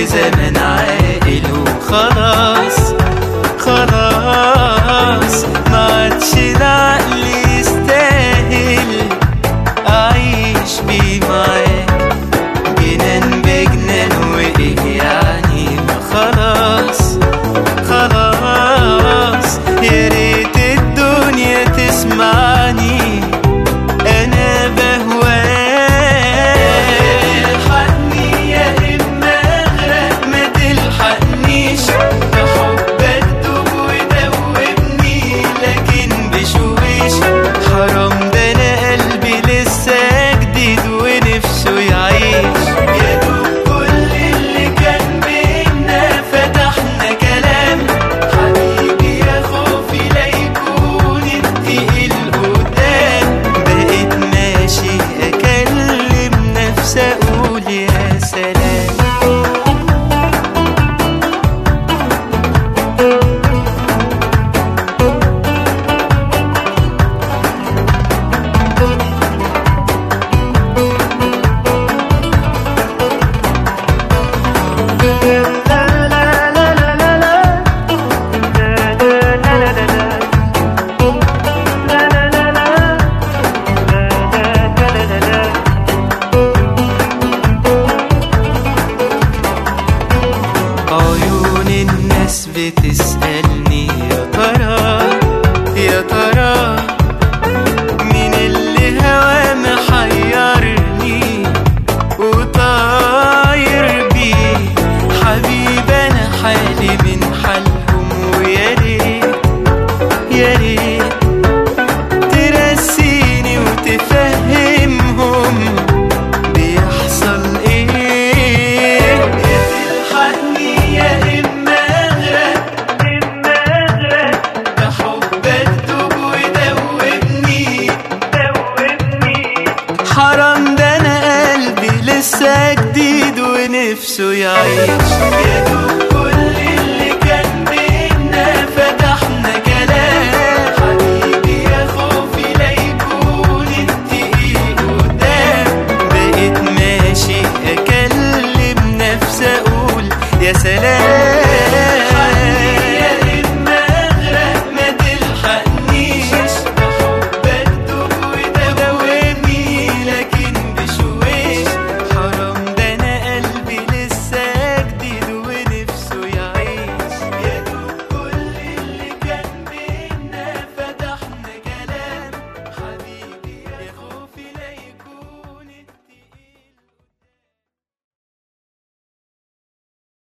وزمن عاقل وخلاص خلاص ما عادش العقل يستاهل أعيش بيه معاك جنان بجنان وإيه يعني ما خلاص خلاص يا ريت الدنيا تسمعني أنا بهواك تلحقني يا إما أغرق ما تلحقنيش بحبك دوب ودوبني لكن بشويش حرام ده أنا قلبي لسه جديد ونفسه يعيش يا دوب كل اللي كان بينا فتحنا كلام حبيبي يا خوفي لا يكون التقيل قدام بقيت ماشي أكلم نفسي أقول يا سلام عيون الناس بتسألني يا ترى مين اللي هوا محيرني وطاير بيه حبيب أنا حالي من حالهم ويا ريت يا ريت ترسيني وتفهمهم بيحصل ايه يا تلحقني يا إما أغرق بحبك دوب ودوبني حرام ده أنا قلبي لسه جديد ونفسه يعيش يا دوب كل اللي كان بينا فتحنا كلام حبيبي يا خوفي لا يكون التقيل قدام بقيت ماشي أكلم نفسي أقول يا سلام